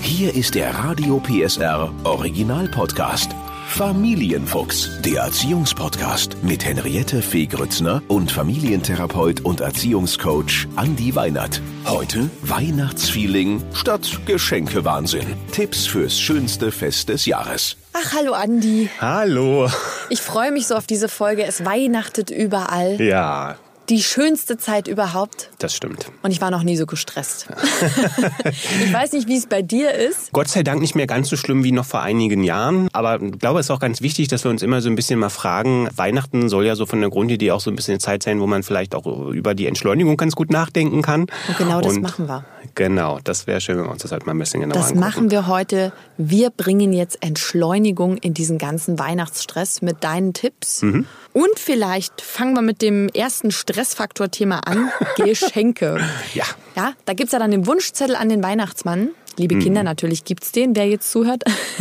Hier ist der Radio PSR Original Podcast. Familienfuchs, der Erziehungspodcast mit Henriette Fee Grützner und Familientherapeut und Erziehungscoach Andi Weinert. Heute Weihnachtsfeeling statt Geschenkewahnsinn. Tipps fürs schönste Fest des Jahres. Ach, hallo Andi. Hallo. Ich freue mich so auf diese Folge. Es weihnachtet überall. Ja. Die schönste Zeit überhaupt. Das stimmt. Und ich war noch nie so gestresst. Ich weiß nicht, wie es bei dir ist. Gott sei Dank nicht mehr ganz so schlimm wie noch vor einigen Jahren. Aber ich glaube, es ist auch ganz wichtig, dass wir uns immer so ein bisschen mal fragen, Weihnachten soll ja so von der Grundidee auch so ein bisschen eine Zeit sein, wo man vielleicht auch über die Entschleunigung ganz gut nachdenken kann. Und genau das machen wir. Genau, das wäre schön, wenn wir uns das halt mal ein bisschen genauer angucken. Das machen wir heute. Wir bringen jetzt Entschleunigung in diesen ganzen Weihnachtsstress mit deinen Tipps. Und vielleicht fangen wir mit dem ersten Stressfaktor-Thema an, Geschenke. Ja. Ja, da gibt's ja dann den Wunschzettel an den Weihnachtsmann. Liebe Kinder, natürlich gibt's den, wer jetzt zuhört.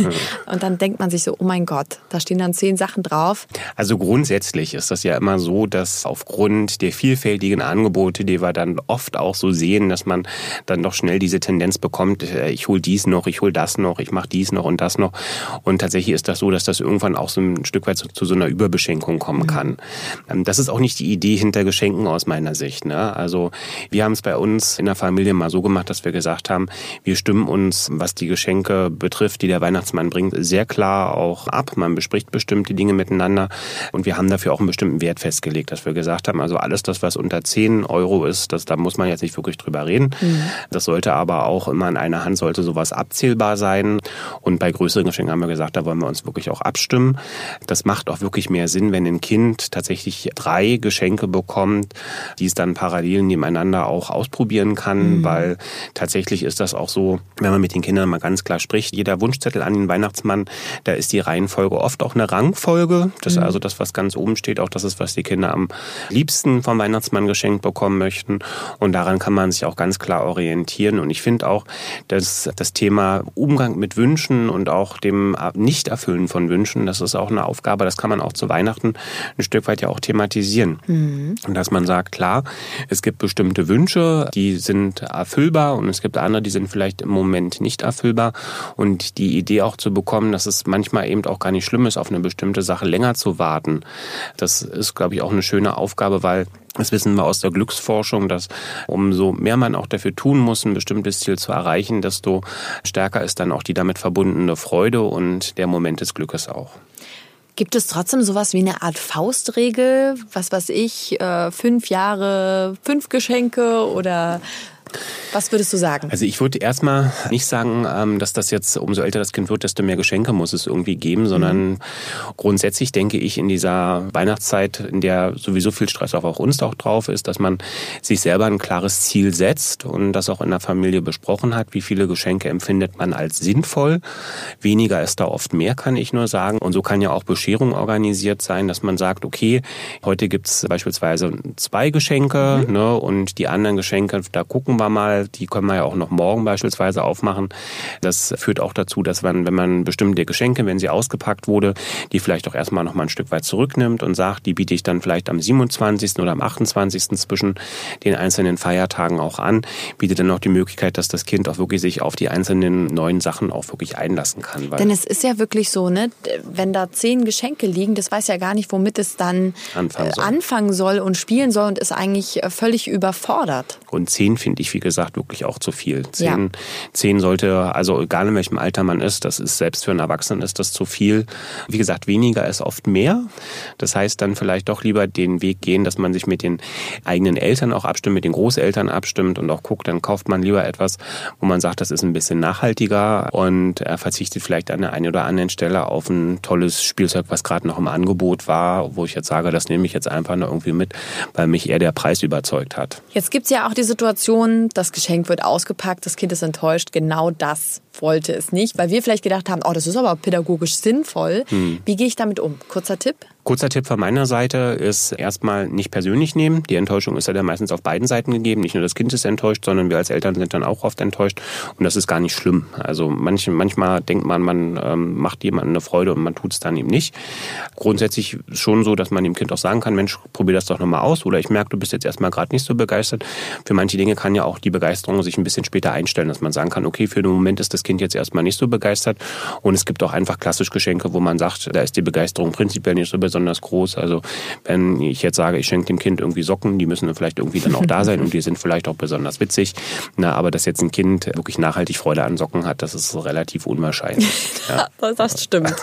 Und dann denkt man sich so, oh mein Gott, da stehen dann 10 Sachen drauf. Also grundsätzlich ist das ja immer so, dass aufgrund der vielfältigen Angebote, die wir dann oft auch so sehen, dass man dann doch schnell diese Tendenz bekommt, ich hole dies noch, ich hole das noch, ich mache dies noch und das noch. Und tatsächlich ist das so, dass das irgendwann auch so ein Stück weit zu so einer Überbeschenkung kommen kann. Das ist auch nicht die Idee hinter Geschenken aus meiner Sicht, ne? Also wir haben es bei uns in der Familie mal so gemacht, dass wir gesagt haben, wir stimmen uns, was die Geschenke betrifft, die der Weihnachtsmann bringt, sehr klar auch ab. Man bespricht bestimmte Dinge miteinander und wir haben dafür auch einen bestimmten Wert festgelegt, dass wir gesagt haben, also alles das, was unter 10 Euro ist, da muss man jetzt nicht wirklich drüber reden. Das sollte aber auch immer in einer Hand, sollte sowas abzählbar sein. Und bei größeren Geschenken haben wir gesagt, da wollen wir uns wirklich auch abstimmen. Das macht auch wirklich mehr Sinn, wenn ein Kind tatsächlich 3 Geschenke bekommt, die es dann parallel nebeneinander auch ausprobieren kann, weil tatsächlich ist das auch so, wenn man mit den Kindern mal ganz klar spricht, jeder Wunschzettel an den Weihnachtsmann, da ist die Reihenfolge oft auch eine Rangfolge. Das ist also das, was ganz oben steht, auch das ist, was die Kinder am liebsten vom Weihnachtsmann geschenkt bekommen möchten. Und daran kann man sich auch ganz klar orientieren. Und ich finde auch, dass das Thema Umgang mit Wünschen und auch dem Nichterfüllen von Wünschen, das ist auch eine Aufgabe, das kann man auch zu Weihnachten ein Stück weit ja auch thematisieren. Und dass man sagt, klar, es gibt bestimmte Wünsche, die sind erfüllbar und es gibt andere, die sind vielleicht im Moment nicht erfüllbar. Und die Idee auch zu bekommen, dass es manchmal eben auch gar nicht schlimm ist, auf eine bestimmte Sache länger zu warten. Das ist, glaube ich, auch eine schöne Aufgabe, weil das wissen wir aus der Glücksforschung, dass umso mehr man auch dafür tun muss, ein bestimmtes Ziel zu erreichen, desto stärker ist dann auch die damit verbundene Freude und der Moment des Glückes auch. Gibt es trotzdem sowas wie eine Art Faustregel? Was weiß ich, 5 Jahre, 5 Geschenke oder... Was würdest du sagen? Also ich würde erstmal nicht sagen, dass das jetzt, umso älter das Kind wird, desto mehr Geschenke muss es irgendwie geben, sondern grundsätzlich denke ich in dieser Weihnachtszeit, in der sowieso viel Stress auch uns auch drauf ist, dass man sich selber ein klares Ziel setzt und das auch in der Familie besprochen hat. Wie viele Geschenke empfindet man als sinnvoll? Weniger ist da oft mehr, kann ich nur sagen. Und so kann ja auch Bescherung organisiert sein, dass man sagt, okay, heute gibt's beispielsweise 2 Geschenke, ne, und die anderen Geschenke, da gucken wir mal, die können wir ja auch noch morgen beispielsweise aufmachen. Das führt auch dazu, dass man, wenn man bestimmte Geschenke, wenn sie ausgepackt wurde, die vielleicht auch erstmal noch mal ein Stück weit zurücknimmt und sagt, die biete ich dann vielleicht am 27. oder am 28. zwischen den einzelnen Feiertagen auch an, bietet dann auch die Möglichkeit, dass das Kind auch wirklich sich auf die einzelnen neuen Sachen auch wirklich einlassen kann. Denn es ist ja wirklich so, ne, wenn da 10 Geschenke liegen, das weiß ja gar nicht, womit es dann anfangen soll und spielen soll und ist eigentlich völlig überfordert. Und 10 finde ich, wie gesagt, wirklich auch zu viel. 10 sollte, also egal in welchem Alter man ist, das ist selbst für einen Erwachsenen ist das zu viel. Wie gesagt, weniger ist oft mehr. Das heißt dann vielleicht doch lieber den Weg gehen, dass man sich mit den eigenen Eltern auch abstimmt, mit den Großeltern abstimmt und auch guckt, dann kauft man lieber etwas, wo man sagt, das ist ein bisschen nachhaltiger und verzichtet vielleicht an der einen oder anderen Stelle auf ein tolles Spielzeug, was gerade noch im Angebot war, wo ich jetzt sage, das nehme ich jetzt einfach noch irgendwie mit, weil mich eher der Preis überzeugt hat. Jetzt gibt es ja auch die Situation, das Geschenk wird ausgepackt, das Kind ist enttäuscht, genau das wollte es nicht, weil wir vielleicht gedacht haben, oh, das ist aber pädagogisch sinnvoll. Wie gehe ich damit um? Kurzer Tipp? Kurzer Tipp von meiner Seite ist erstmal nicht persönlich nehmen. Die Enttäuschung ist ja dann meistens auf beiden Seiten gegeben. Nicht nur das Kind ist enttäuscht, sondern wir als Eltern sind dann auch oft enttäuscht. Und das ist gar nicht schlimm. Also manchmal denkt man macht jemandem eine Freude und man tut es dann eben nicht. Grundsätzlich schon so, dass man dem Kind auch sagen kann, Mensch, probier das doch nochmal aus. Oder ich merke, du bist jetzt erstmal gerade nicht so begeistert. Für manche Dinge kann ja auch die Begeisterung sich ein bisschen später einstellen, dass man sagen kann, okay, für den Moment ist das Kind jetzt erstmal nicht so begeistert. Und es gibt auch einfach klassisch Geschenke, wo man sagt, da ist die Begeisterung prinzipiell nicht so besonders groß. Also wenn ich jetzt sage, ich schenke dem Kind irgendwie Socken, die müssen vielleicht irgendwie dann auch da sein und die sind vielleicht auch besonders witzig. Aber dass jetzt ein Kind wirklich nachhaltig Freude an Socken hat, das ist relativ unwahrscheinlich. Ja. Das stimmt.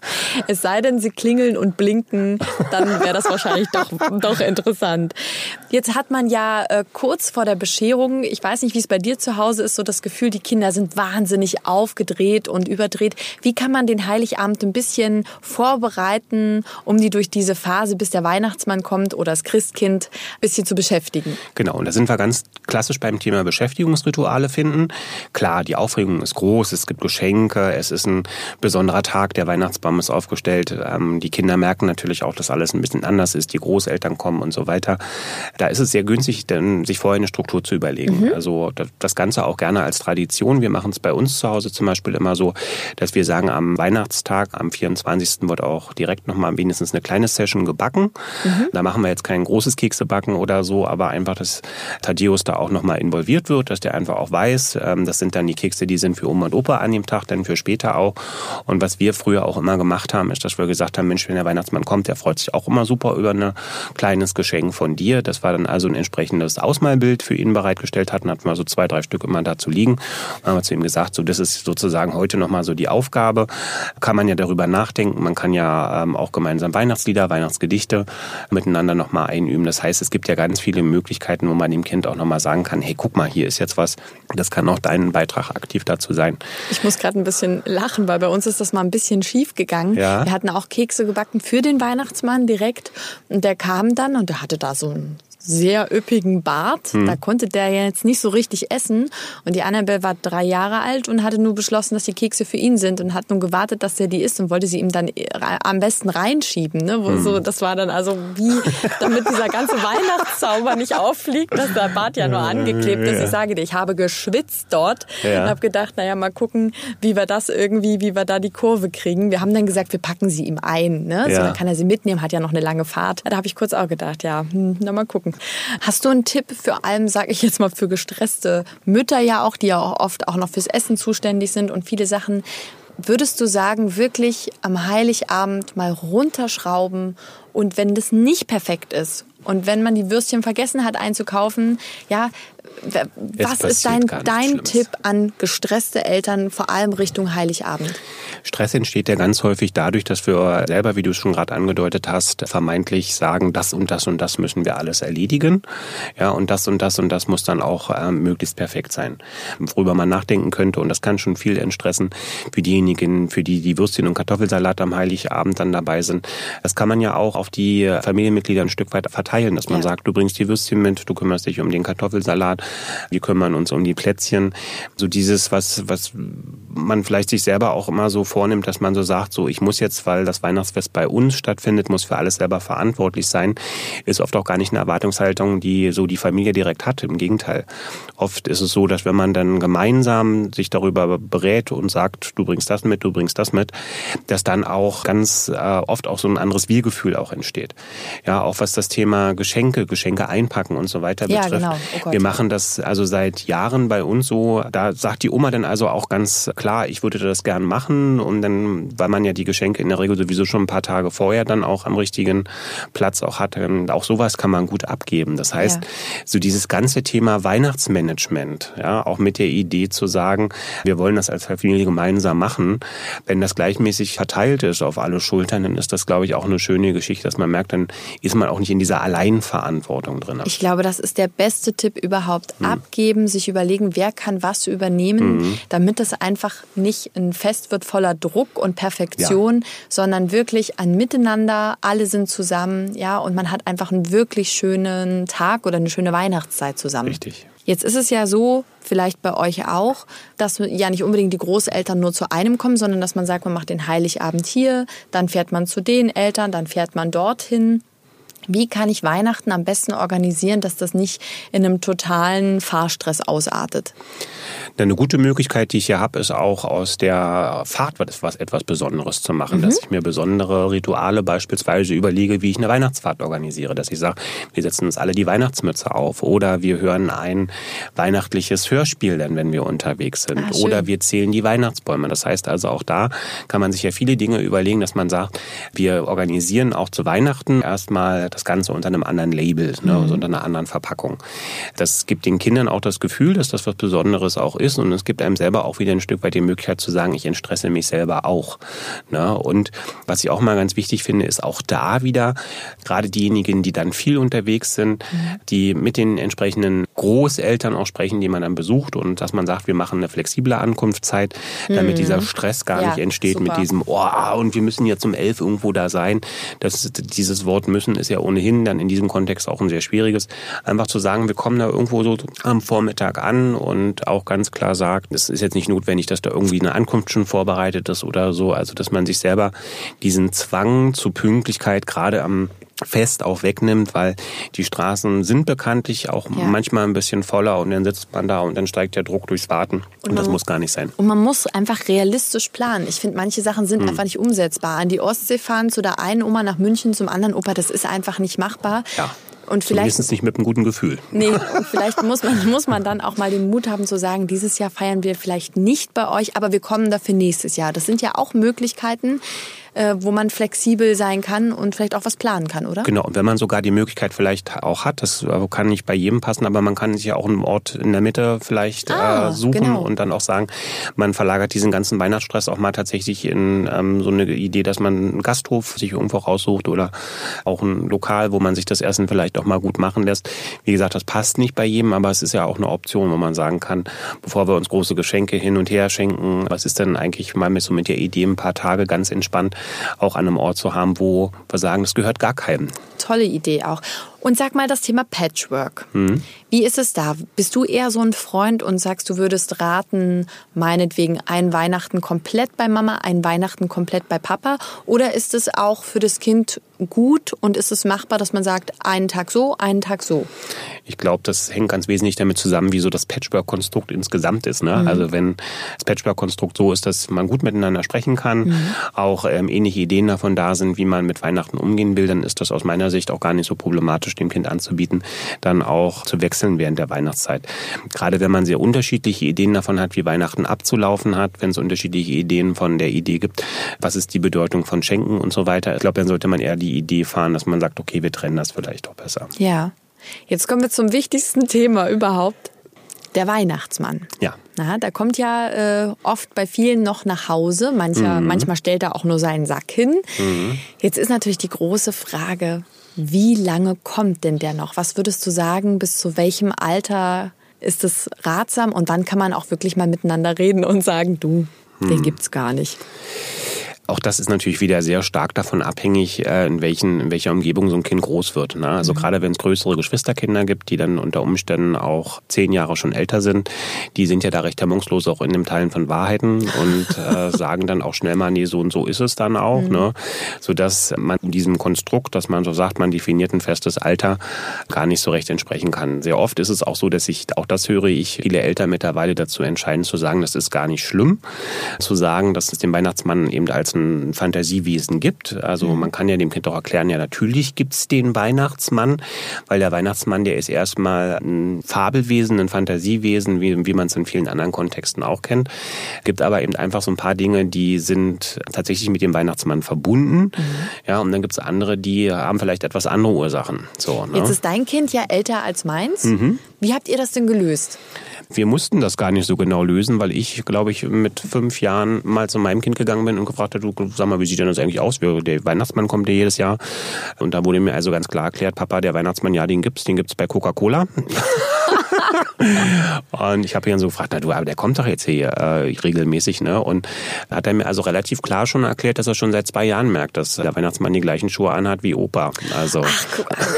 Es sei denn, sie klingeln und blinken, dann wäre das wahrscheinlich doch interessant. Jetzt hat man ja kurz vor der Bescherung, ich weiß nicht, wie es bei dir zu Hause ist, so das Gefühl, die Kinder sind wahnsinnig aufgedreht und überdreht. Wie kann man den Heiligabend ein bisschen vorbereiten, um die durch diese Phase, bis der Weihnachtsmann kommt oder das Christkind, ein bisschen zu beschäftigen? Genau, und da sind wir ganz klassisch beim Thema Beschäftigungsrituale finden. Klar, die Aufregung ist groß, es gibt Geschenke, es ist ein besonderer Tag, der Weihnachtsbaum ist aufgestellt. Die Kinder merken natürlich auch, dass alles ein bisschen anders ist, die Großeltern kommen und so weiter. Da ist es sehr günstig, dann sich vorher eine Struktur zu überlegen. Also das Ganze auch gerne als Tradition. Wir machen es bei uns zu Hause zum Beispiel immer so, dass wir sagen, am Weihnachtstag, am 24. wird auch direkt nochmal wenigstens eine kleine Session gebacken. Da machen wir jetzt kein großes Keksebacken oder so, aber einfach, dass Thaddeus da auch nochmal involviert wird, dass der einfach auch weiß, das sind dann die Kekse, die sind für Oma und Opa an dem Tag, dann für später auch. Und was wir früher auch immer gemacht haben, ist, dass wir gesagt haben, Mensch, wenn der Weihnachtsmann kommt, der freut sich auch immer super über ein kleines Geschenk von dir. Das war dann also ein entsprechendes Ausmalbild für ihn bereitgestellt hatten, hatten wir so 2, 3 Stück immer dazu liegen. Dann haben wir zu ihm gesagt, so das ist sozusagen heute nochmal so die Aufgabe. Kann man ja darüber nachdenken, man kann ja auch gemeinsam Weihnachtslieder, Weihnachtsgedichte miteinander nochmal einüben. Das heißt, es gibt ja ganz viele Möglichkeiten, wo man dem Kind auch nochmal sagen kann, hey, guck mal, hier ist jetzt was, das kann auch dein Beitrag aktiv dazu sein. Ich muss gerade ein bisschen lachen, weil bei uns ist das mal ein bisschen schief gegangen. Ja. Wir hatten auch Kekse gebacken für den Weihnachtsmann direkt und der kam dann und der hatte da so ein sehr üppigen Bart. Da konnte der jetzt nicht so richtig essen. Und die Annabelle war 3 Jahre alt und hatte nur beschlossen, dass die Kekse für ihn sind und hat nun gewartet, dass der die isst und wollte sie ihm dann am besten reinschieben. Ne? So, das war dann also wie, damit dieser ganze Weihnachtszauber nicht auffliegt, dass der Bart ja nur angeklebt ist. Ich sage dir, ich habe geschwitzt dort und habe gedacht, naja, mal gucken, wie wir da die Kurve kriegen. Wir haben dann gesagt, wir packen sie ihm ein. Ne? So, dann kann er sie mitnehmen, hat ja noch eine lange Fahrt. Da habe ich kurz auch gedacht, na mal gucken. Hast du einen Tipp für allem, sage ich jetzt mal, für gestresste Mütter ja auch, die ja auch oft auch noch fürs Essen zuständig sind und viele Sachen. Würdest du sagen, wirklich am Heiligabend mal runterschrauben und wenn das nicht perfekt ist und wenn man die Würstchen vergessen hat einzukaufen, was ist dein Tipp an gestresste Eltern, vor allem Richtung Heiligabend? Stress entsteht ja ganz häufig dadurch, dass wir selber, wie du es schon gerade angedeutet hast, vermeintlich sagen, das und das und das müssen wir alles erledigen. Ja, und das und das und das muss dann auch möglichst perfekt sein. Worüber man nachdenken könnte, und das kann schon viel entstressen für diejenigen, für die Würstchen und Kartoffelsalat am Heiligabend dann dabei sind. Das kann man ja auch auf die Familienmitglieder ein Stück weit verteilen, dass man sagt, du bringst die Würstchen mit, du kümmerst dich um den Kartoffelsalat, wir kümmern uns um die Plätzchen. So dieses, was man vielleicht sich selber auch immer so vornimmt, dass man so sagt, so ich muss jetzt, weil das Weihnachtsfest bei uns stattfindet, muss für alles selber verantwortlich sein, ist oft auch gar nicht eine Erwartungshaltung, die so die Familie direkt hat. Im Gegenteil. Oft ist es so, dass wenn man dann gemeinsam sich darüber berät und sagt, du bringst das mit, dass dann auch ganz oft auch so ein anderes Wir-Gefühl auch entsteht. Ja, auch was das Thema Geschenke einpacken und so weiter betrifft. Genau. Oh Gott. Wir machen das also seit Jahren bei uns so, da sagt die Oma dann also auch ganz klar, ich würde das gern machen und dann, weil man ja die Geschenke in der Regel sowieso schon ein paar Tage vorher dann auch am richtigen Platz auch hat, auch sowas kann man gut abgeben. Das heißt, so dieses ganze Thema Weihnachtsmanagement, ja, auch mit der Idee zu sagen, wir wollen das als Familie gemeinsam machen, wenn das gleichmäßig verteilt ist auf alle Schultern, dann ist das, glaube ich, auch eine schöne Geschichte, dass man merkt, dann ist man auch nicht in dieser Alleinverantwortung drin. Ich glaube, das ist der beste Tipp überhaupt. Abgeben, sich überlegen, wer kann was übernehmen, damit es einfach nicht ein Fest wird voller Druck und Perfektion, sondern wirklich ein Miteinander, alle sind zusammen, ja, und man hat einfach einen wirklich schönen Tag oder eine schöne Weihnachtszeit zusammen. Richtig. Jetzt ist es ja so, vielleicht bei euch auch, dass ja nicht unbedingt die Großeltern nur zu einem kommen, sondern dass man sagt, man macht den Heiligabend hier, dann fährt man zu den Eltern, dann fährt man dorthin. Wie kann ich Weihnachten am besten organisieren, dass das nicht in einem totalen Fahrstress ausartet? Eine gute Möglichkeit, die ich hier habe, ist auch aus der Fahrt etwas Besonderes zu machen. Dass ich mir besondere Rituale beispielsweise überlege, wie ich eine Weihnachtsfahrt organisiere. Dass ich sage, wir setzen uns alle die Weihnachtsmütze auf. Oder wir hören ein weihnachtliches Hörspiel, dann, wenn wir unterwegs sind. Oder wir zählen die Weihnachtsbäume. Das heißt also, auch da kann man sich ja viele Dinge überlegen, dass man sagt, wir organisieren auch zu Weihnachten erstmal das Ganze unter einem anderen Label, also unter einer anderen Verpackung. Das gibt den Kindern auch das Gefühl, dass das was Besonderes auch ist, und es gibt einem selber auch wieder ein Stück weit die Möglichkeit zu sagen, ich entstresse mich selber auch. Und was ich auch mal ganz wichtig finde, ist auch da wieder, gerade diejenigen, die dann viel unterwegs sind, die mit den entsprechenden Großeltern auch sprechen, die man dann besucht, und dass man sagt, wir machen eine flexible Ankunftszeit, damit dieser Stress gar nicht entsteht, super. Mit diesem, und wir müssen jetzt um 11 irgendwo da sein. Dieses Wort müssen ist ja ohnehin dann in diesem Kontext auch ein sehr schwieriges. Einfach zu sagen, wir kommen da irgendwo so am Vormittag an, und auch ganz klar sagt, es ist jetzt nicht notwendig, dass da irgendwie eine Ankunft schon vorbereitet ist oder so. Also, dass man sich selber diesen Zwang zur Pünktlichkeit gerade am Fest auch wegnimmt, weil die Straßen sind bekanntlich auch manchmal ein bisschen voller, und dann sitzt man da und dann steigt der Druck durchs Warten, und das muss gar nicht sein. Und man muss einfach realistisch planen. Ich finde, manche Sachen sind einfach nicht umsetzbar. An die Ostsee fahren, zu der einen Oma nach München, zum anderen Opa, das ist einfach nicht machbar. Ja. Und zumindest nicht mit einem guten Gefühl. Nee, und vielleicht muss man dann auch mal den Mut haben zu sagen, dieses Jahr feiern wir vielleicht nicht bei euch, aber wir kommen dafür nächstes Jahr. Das sind ja auch Möglichkeiten, wo man flexibel sein kann und vielleicht auch was planen kann, oder? Genau, und wenn man sogar die Möglichkeit vielleicht auch hat, das kann nicht bei jedem passen, aber man kann sich ja auch einen Ort in der Mitte vielleicht suchen und dann auch sagen, man verlagert diesen ganzen Weihnachtsstress auch mal tatsächlich in so eine Idee, dass man einen Gasthof sich irgendwo raussucht oder auch ein Lokal, wo man sich das Essen vielleicht auch mal gut machen lässt. Wie gesagt, das passt nicht bei jedem, aber es ist ja auch eine Option, wo man sagen kann, bevor wir uns große Geschenke hin und her schenken, was ist denn eigentlich mal mit der Idee, ein paar Tage ganz entspannt auch an einem Ort zu haben, wo wir sagen, das gehört gar keinem. Tolle Idee auch. Und sag mal das Thema Patchwork. Wie ist es da? Bist du eher so ein Freund und sagst, du würdest raten, meinetwegen ein Weihnachten komplett bei Mama, ein Weihnachten komplett bei Papa? Oder ist es auch für das Kind gut und ist es machbar, dass man sagt, einen Tag so, einen Tag so? Ich glaube, das hängt ganz wesentlich damit zusammen, wie so das Patchwork-Konstrukt insgesamt ist. Ne? Also wenn das Patchwork-Konstrukt so ist, dass man gut miteinander sprechen kann, auch ähnliche Ideen davon da sind, wie man mit Weihnachten umgehen will, dann ist das aus meiner Sicht auch gar nicht so problematisch, dem Kind anzubieten, dann auch zu wechseln während der Weihnachtszeit. Gerade wenn man sehr unterschiedliche Ideen davon hat, wie Weihnachten abzulaufen hat, wenn es unterschiedliche Ideen von der Idee gibt, was ist die Bedeutung von Schenken und so weiter. Ich glaube, dann sollte man eher die Idee fahren, dass man sagt, okay, wir trennen das vielleicht doch besser. Ja. Jetzt kommen wir zum wichtigsten Thema überhaupt, der Weihnachtsmann. Ja. Na, da kommt ja oft bei vielen noch nach Hause. Manchmal stellt er auch nur seinen Sack hin. Jetzt ist natürlich die große Frage, wie lange kommt denn der noch? Was würdest du sagen, bis zu welchem Alter ist es ratsam? Und wann kann man auch wirklich mal miteinander reden und sagen, du, den gibt's gar nicht? Auch das ist natürlich wieder sehr stark davon abhängig, in welcher Umgebung so ein Kind groß wird. Ne? Also gerade wenn es größere Geschwisterkinder gibt, die dann unter Umständen auch 10 Jahre schon älter sind, die sind ja da recht hemmungslos auch in dem Teilen von Wahrheiten und sagen dann auch schnell mal, nee, so und so ist es dann auch. Ne? Sodass man in diesem Konstrukt, dass man so sagt, man definiert ein festes Alter, gar nicht so recht entsprechen kann. Sehr oft ist es auch so, dass viele Eltern mittlerweile dazu entscheiden, zu sagen, das ist gar nicht schlimm. Zu sagen, dass es den Weihnachtsmann eben als ein Fantasiewesen gibt. Also man kann ja dem Kind auch erklären, ja natürlich gibt's den Weihnachtsmann, weil der Weihnachtsmann, der ist erstmal ein Fabelwesen, ein Fantasiewesen, wie man es in vielen anderen Kontexten auch kennt. Gibt aber eben einfach so ein paar Dinge, die sind tatsächlich mit dem Weihnachtsmann verbunden. Ja, und dann gibt's andere, die haben vielleicht etwas andere Ursachen. So, ne? Jetzt ist dein Kind ja älter als meins. Wie habt ihr das denn gelöst? Wir mussten das gar nicht so genau lösen, weil ich, glaube ich, mit 5 Jahren mal zu meinem Kind gegangen bin und gefragt habe, du, sag mal, wie sieht denn das eigentlich aus? Der Weihnachtsmann kommt ja jedes Jahr. Und da wurde mir also ganz klar erklärt, Papa, der Weihnachtsmann, ja, den gibt's bei Coca-Cola. Und ich habe ihn so gefragt, na du, aber der kommt doch jetzt hier regelmäßig, ne? Und hat er mir also relativ klar schon erklärt, dass er schon seit 2 Jahren merkt, dass der Weihnachtsmann die gleichen Schuhe anhat wie Opa. Also Ach, guck mal.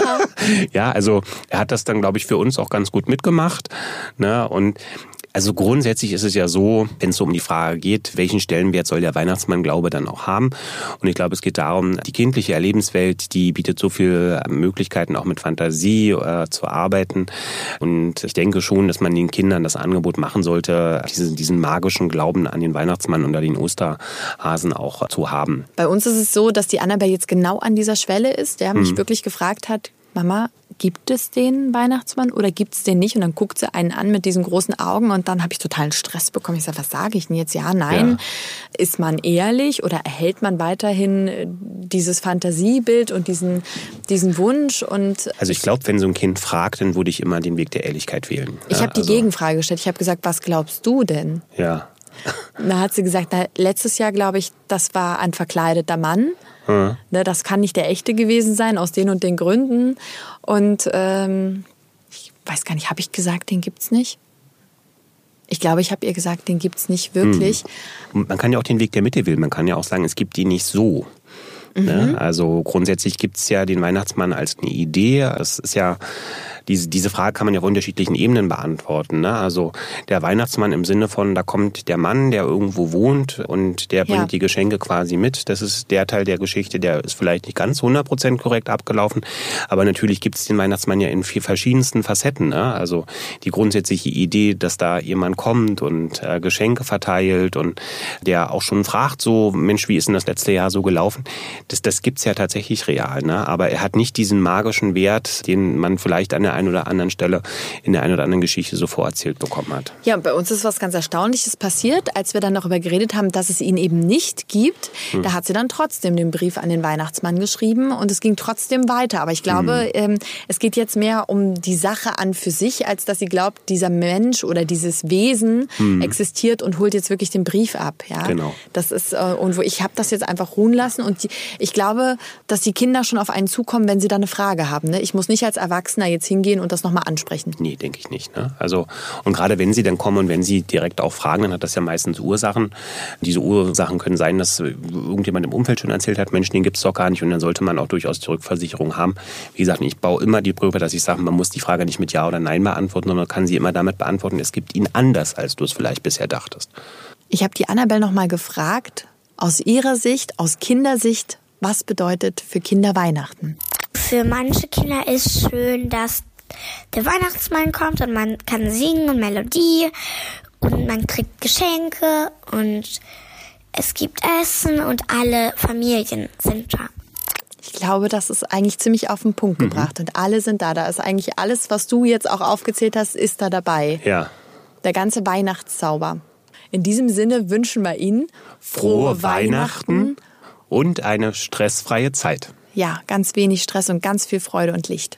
ja, also er hat das dann, glaube ich, für uns auch ganz gut mitgemacht, ne? Und also grundsätzlich ist es ja so, wenn es so um die Frage geht, welchen Stellenwert soll der Weihnachtsmann-Glaube dann auch haben? Und ich glaube, es geht darum, die kindliche Erlebenswelt, die bietet so viele Möglichkeiten, auch mit Fantasie zu arbeiten. Und ich denke schon, dass man den Kindern das Angebot machen sollte, diesen magischen Glauben an den Weihnachtsmann und an den Osterhasen auch zu haben. Bei uns ist es so, dass die Annabelle jetzt genau an dieser Schwelle ist, der mich wirklich gefragt hat, Mama, gibt es den Weihnachtsmann oder gibt es den nicht? Und dann guckt sie einen an mit diesen großen Augen und dann habe ich totalen Stress bekommen. Ich sage, was sage ich denn jetzt? Ja, nein. Ja. Ist man ehrlich oder erhält man weiterhin dieses Fantasiebild und diesen Wunsch? Und also ich glaube, wenn so ein Kind fragt, dann würde ich immer den Weg der Ehrlichkeit wählen. Ich habe die Gegenfrage gestellt. Ich habe gesagt, was glaubst du denn? Ja. Da hat sie gesagt, letztes Jahr, glaube ich, das war ein verkleideter Mann. Ja. Das kann nicht der echte gewesen sein, aus den und den Gründen. Und ich weiß gar nicht, habe ich gesagt, den gibt's nicht? Ich glaube, ich habe ihr gesagt, den gibt's nicht wirklich. Man kann ja auch den Weg der Mitte wählen. Man kann ja auch sagen, es gibt ihn nicht so. Ne? Also grundsätzlich gibt's ja den Weihnachtsmann als eine Idee. Es ist ja diese Frage kann man ja auf unterschiedlichen Ebenen beantworten. Ne? Also der Weihnachtsmann im Sinne von, da kommt der Mann, der irgendwo wohnt und der bringt die Geschenke quasi mit. Das ist der Teil der Geschichte, der ist vielleicht nicht ganz 100% korrekt abgelaufen. Aber natürlich gibt es den Weihnachtsmann ja in 4 verschiedensten Facetten. Ne? Also die grundsätzliche Idee, dass da jemand kommt und Geschenke verteilt und der auch schon fragt, so Mensch, wie ist denn das letzte Jahr so gelaufen? Das gibt's ja tatsächlich real. Ne? Aber er hat nicht diesen magischen Wert, den man vielleicht an der einen oder anderen Stelle in der einen oder anderen Geschichte so vorerzählt bekommen hat. Ja, und bei uns ist was ganz Erstaunliches passiert, als wir dann darüber geredet haben, dass es ihn eben nicht gibt. Da hat sie dann trotzdem den Brief an den Weihnachtsmann geschrieben und es ging trotzdem weiter. Aber ich glaube, es geht jetzt mehr um die Sache an für sich, als dass sie glaubt, dieser Mensch oder dieses Wesen existiert und holt jetzt wirklich den Brief ab. Ja? Genau. Das ist, und ich habe das jetzt einfach ruhen lassen und ich glaube, dass die Kinder schon auf einen zukommen, wenn sie da eine Frage haben. Ne? Ich muss nicht als Erwachsener jetzt hingehen und das nochmal ansprechen. Nee, denke ich nicht. Ne? Also, und gerade wenn sie dann kommen und wenn sie direkt auch fragen, dann hat das ja meistens Ursachen. Diese Ursachen können sein, dass irgendjemand im Umfeld schon erzählt hat, Mensch, den gibt's doch gar nicht und dann sollte man auch durchaus die Rückversicherung haben. Wie gesagt, ich baue immer die Brücke, dass ich sage, man muss die Frage nicht mit Ja oder Nein beantworten, sondern man kann sie immer damit beantworten, es gibt ihn anders, als du es vielleicht bisher dachtest. Ich habe die Annabelle nochmal gefragt, aus ihrer Sicht, aus Kindersicht, was bedeutet für Kinder Weihnachten? Für manche Kinder ist schön, dass der Weihnachtsmann kommt und man kann singen und Melodie und man kriegt Geschenke und es gibt Essen und alle Familien sind da. Ich glaube, das ist eigentlich ziemlich auf den Punkt gebracht und alle sind da. Da ist eigentlich alles, was du jetzt auch aufgezählt hast, ist da dabei. Ja. Der ganze Weihnachtszauber. In diesem Sinne wünschen wir Ihnen frohe Weihnachten und eine stressfreie Zeit. Ja, ganz wenig Stress und ganz viel Freude und Licht.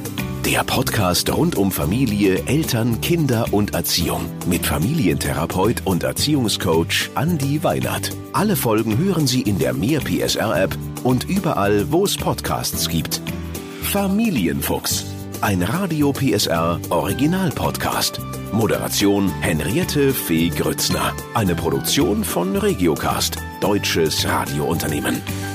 Der Podcast rund um Familie, Eltern, Kinder und Erziehung mit Familientherapeut und Erziehungscoach Andi Weinert. Alle Folgen hören Sie in der Mehr PSR-App und überall, wo es Podcasts gibt. Familienfuchs, ein Radio PSR Original-Podcast. Moderation Henriette Fee Grützner. Eine Produktion von Regiocast, deutsches Radiounternehmen.